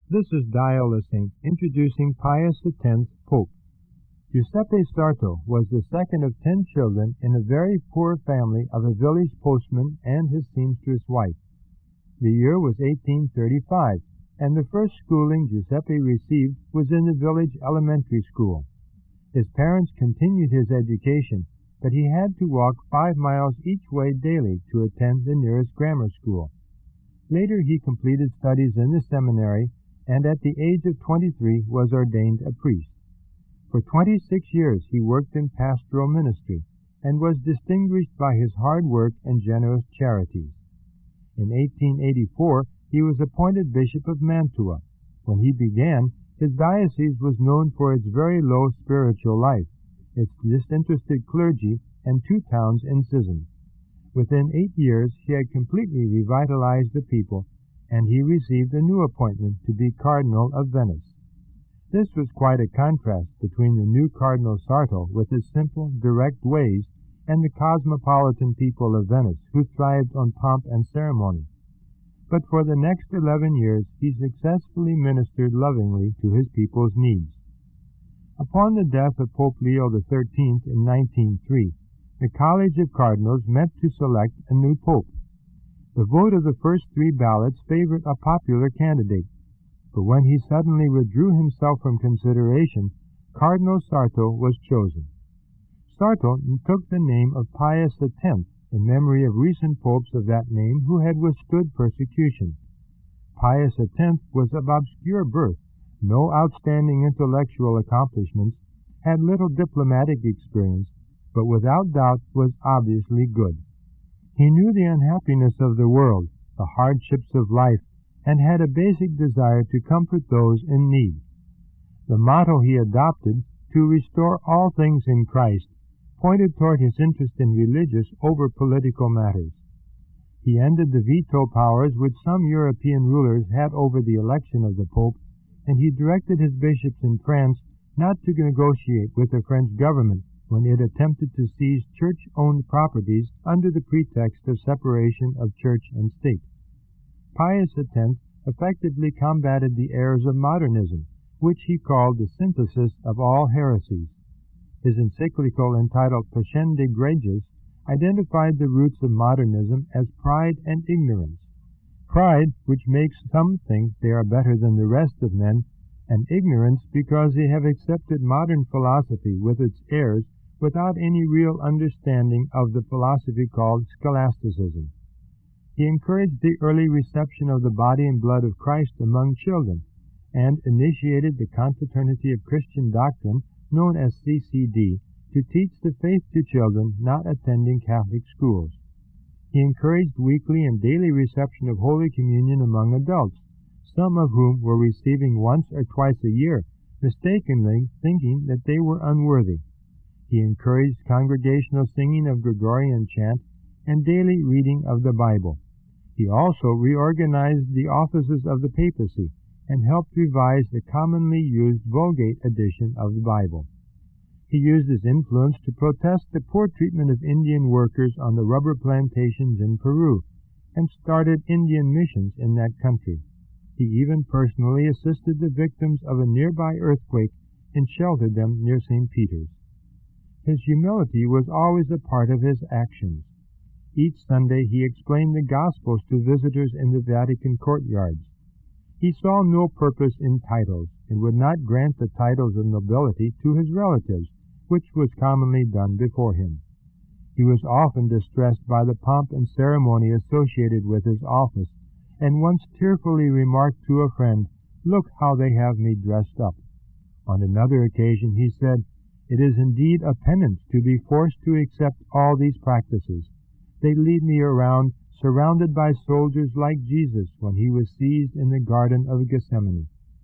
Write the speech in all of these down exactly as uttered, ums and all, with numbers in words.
This is Dial the Saint introducing Pius the tenth, Pope. Giuseppe Sarto was the second of ten children in a very poor family of a village postman and his seamstress wife. The year was eighteen thirty-five, and the first schooling Giuseppe received was in the village elementary school. His parents continued his education, but he had to walk five miles each way daily to attend the nearest grammar school. Later he completed studies in the seminary, and at the age of twenty-three was ordained a priest. For twenty-six years he worked in pastoral ministry, and was distinguished by his hard work and generous charities. In eighteen eighty-four he was appointed Bishop of Mantua. When he began, his diocese was known for its very low spiritual life, its disinterested clergy, and two towns in schism. Within eight years he had completely revitalized the people, and he received a new appointment to be Cardinal of Venice. This was quite a contrast between the new Cardinal Sarto with his simple, direct ways and the cosmopolitan people of Venice, who thrived on pomp and ceremony. But for the next eleven years he successfully ministered lovingly to his people's needs. Upon the death of Pope Leo the thirteenth in nineteen oh three, the College of Cardinals met to select a new pope. The vote of the first three ballots favored a popular candidate, but when he suddenly withdrew himself from consideration, Cardinal Sarto was chosen. Sarto took the name of Pius the tenth in memory of recent popes of that name who had withstood persecution. Pius the tenth was of obscure birth, no outstanding intellectual accomplishments, had little diplomatic experience, but without doubt was obviously good. He knew the unhappiness of the world, the hardships of life, and had a basic desire to comfort those in need. The motto he adopted, to restore all things in Christ, pointed toward his interest in religious over political matters. He ended the veto powers which some European rulers had over the election of the Pope, and he directed his bishops in France not to negotiate with the French government when it attempted to seize church-owned properties under the pretext of separation of church and state. Pius the tenth effectively combated the errors of modernism, which he called the synthesis of all heresies. His encyclical entitled Pascendi Gregis identified the roots of modernism as pride and ignorance. Pride, which makes some think they are better than the rest of men, and ignorance because they have accepted modern philosophy with its errors without any real understanding of the philosophy called scholasticism. He encouraged the early reception of the body and blood of Christ among children, and initiated the Confraternity of Christian Doctrine, known as C C D, to teach the faith to children not attending Catholic schools. He encouraged weekly and daily reception of Holy Communion among adults, some of whom were receiving once or twice a year, mistakenly thinking that they were unworthy. He encouraged congregational singing of Gregorian chant and daily reading of the Bible. He also reorganized the offices of the papacy and helped revise the commonly used Vulgate edition of the Bible. He used his influence to protest the poor treatment of Indian workers on the rubber plantations in Peru, and started Indian missions in that country. He even personally assisted the victims of a nearby earthquake and sheltered them near Saint Peter's. His humility was always a part of his actions. Each Sunday he explained the Gospels to visitors in the Vatican courtyards. He saw no purpose in titles, and would not grant the titles of nobility to his relatives, which was commonly done before him. He was often distressed by the pomp and ceremony associated with his office, and once tearfully remarked to a friend, "Look how they have me dressed up." On another occasion he said, "It is indeed a penance to be forced to accept all these practices. They lead me around, surrounded by soldiers like Jesus when he was seized in the Garden of Gethsemane."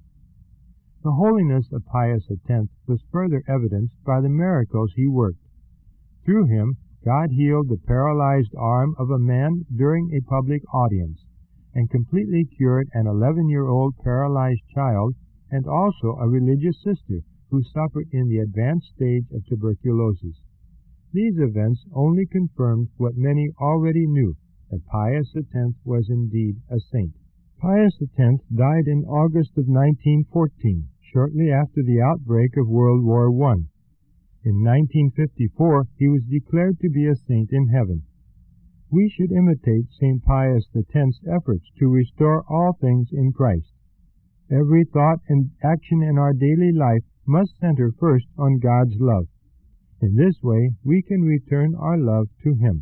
The holiness of Pius the tenth was further evidenced by the miracles he worked. Through him, God healed the paralyzed arm of a man during a public audience, and completely cured an eleven-year-old paralyzed child, and also a religious sister who suffered in the advanced stage of tuberculosis. These events only confirmed what many already knew, that Pius the tenth was indeed a saint. Pius X died in August of nineteen fourteen, shortly after the outbreak of World War One. In nineteen fifty-four, he was declared to be a saint in heaven. We should imitate Saint Pius X's efforts to restore all things in Christ. Every thought and action in our daily life must center first on God's love. In this way, we can return our love to Him.